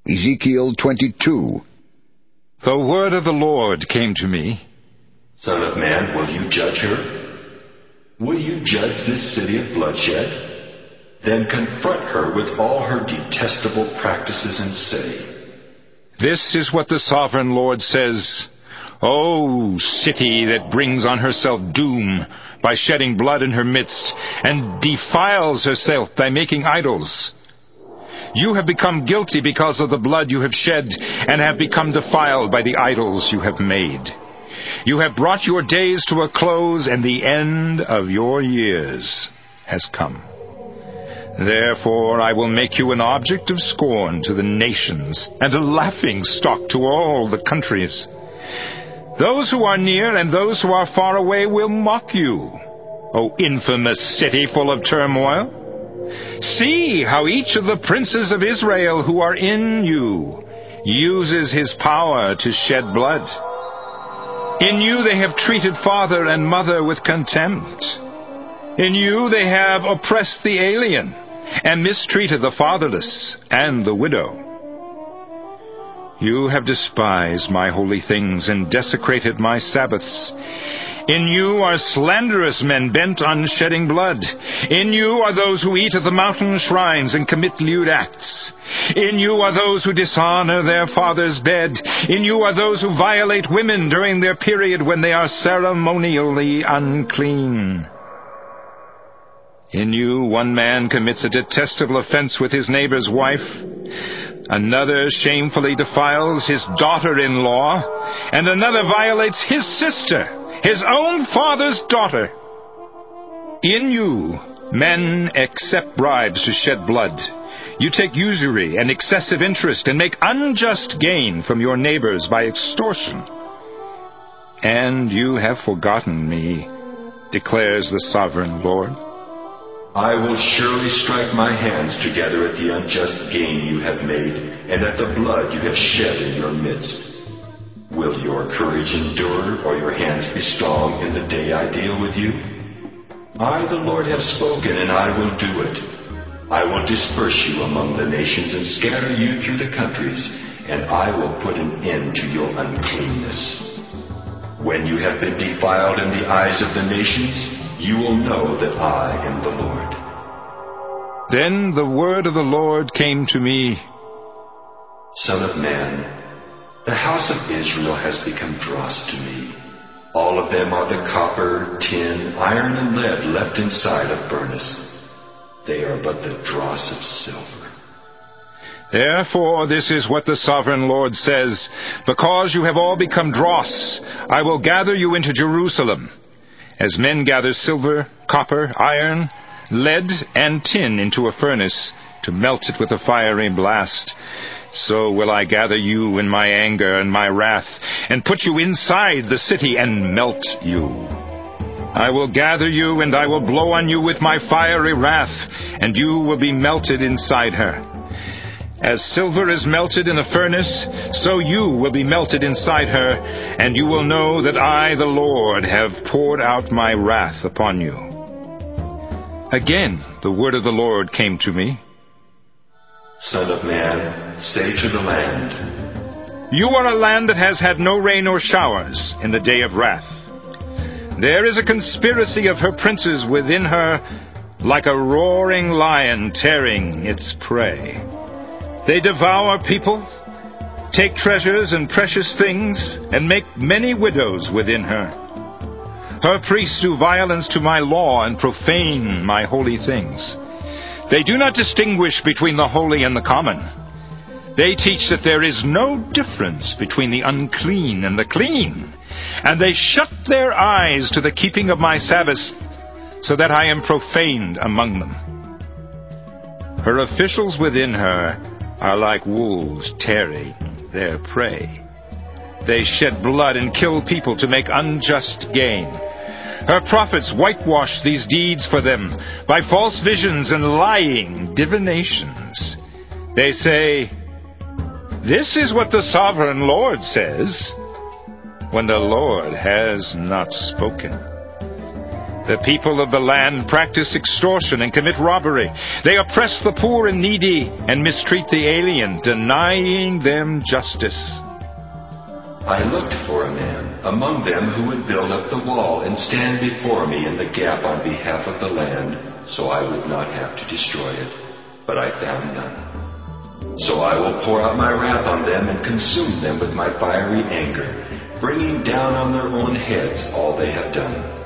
Ezekiel 22. The word of the Lord came to me. Son of man, will you judge her? Will you judge this city of bloodshed? Then confront her with all her detestable practices and say, This is what the sovereign Lord says. O city that brings on herself doom by shedding blood in her midst, and defiles herself by making idols. You have become guilty because of the blood you have shed, and have become defiled by the idols you have made. You have brought your days to a close, and the end of your years has come. Therefore I will make you an object of scorn to the nations, and a laughing stock to all the countries. Those who are near and those who are far away will mock you, O infamous city full of turmoil. See how each of the princes of Israel who are in you uses his power to shed blood. In you they have treated father and mother with contempt. In you they have oppressed the alien, and mistreated the fatherless and the widow. You have despised my holy things and desecrated my Sabbaths. In you are slanderous men bent on shedding blood. In you are those who eat at the mountain shrines and commit lewd acts. In you are those who dishonor their father's bed. In you are those who violate women during their period when they are ceremonially unclean. In you one man commits a detestable offense with his neighbor's wife. Another shamefully defiles his daughter-in-law, and another violates his sister, his own father's daughter. In you, men accept bribes to shed blood. You take usury and excessive interest and make unjust gain from your neighbors by extortion. And you have forgotten me, declares the sovereign Lord. I will surely strike my hands together at the unjust gain you have made, and at the blood you have shed in your midst. Will your courage endure, or your hands be strong in the day I deal with you? I, the Lord, have spoken, and I will do it. I will disperse you among the nations and scatter you through the countries, and I will put an end to your uncleanness. When you have been defiled in the eyes of the nations, you will know that I am the Lord. Then the word of the Lord came to me. Son of man, the house of Israel has become dross to me. All of them are the copper, tin, iron, and lead left inside a furnace. They are but the dross of silver. Therefore this is what the sovereign Lord says. Because you have all become dross, I will gather you into Jerusalem. As men gather silver, copper, iron, lead, and tin into a furnace to melt it with a fiery blast, so will I gather you in my anger and my wrath, and put you inside the city and melt you. I will gather you, and I will blow on you with my fiery wrath, and you will be melted inside her. As silver is melted in a furnace, so you will be melted inside her, and you will know that I, the Lord, have poured out my wrath upon you. Again, the word of the Lord came to me. Son of man, say to the land, You are a land that has had no rain or showers in the day of wrath. There is a conspiracy of her princes within her, like a roaring lion tearing its prey. They devour people, take treasures and precious things, and make many widows within her. Her priests do violence to my law and profane my holy things. They do not distinguish between the holy and the common. They teach that there is no difference between the unclean and the clean, and they shut their eyes to the keeping of my Sabbaths, so that I am profaned among them. Her officials within her are like wolves tearing their prey. They shed blood and kill people to make unjust gain. Her prophets whitewash these deeds for them by false visions and lying divinations. They say, This is what the sovereign Lord says, when the Lord has not spoken. The people of the land practice extortion and commit robbery. They oppress the poor and needy and mistreat the alien, denying them justice. I looked for a man among them who would build up the wall and stand before me in the gap on behalf of the land, so I would not have to destroy it. But I found none. So I will pour out my wrath on them and consume them with my fiery anger, bringing down on their own heads all they have done.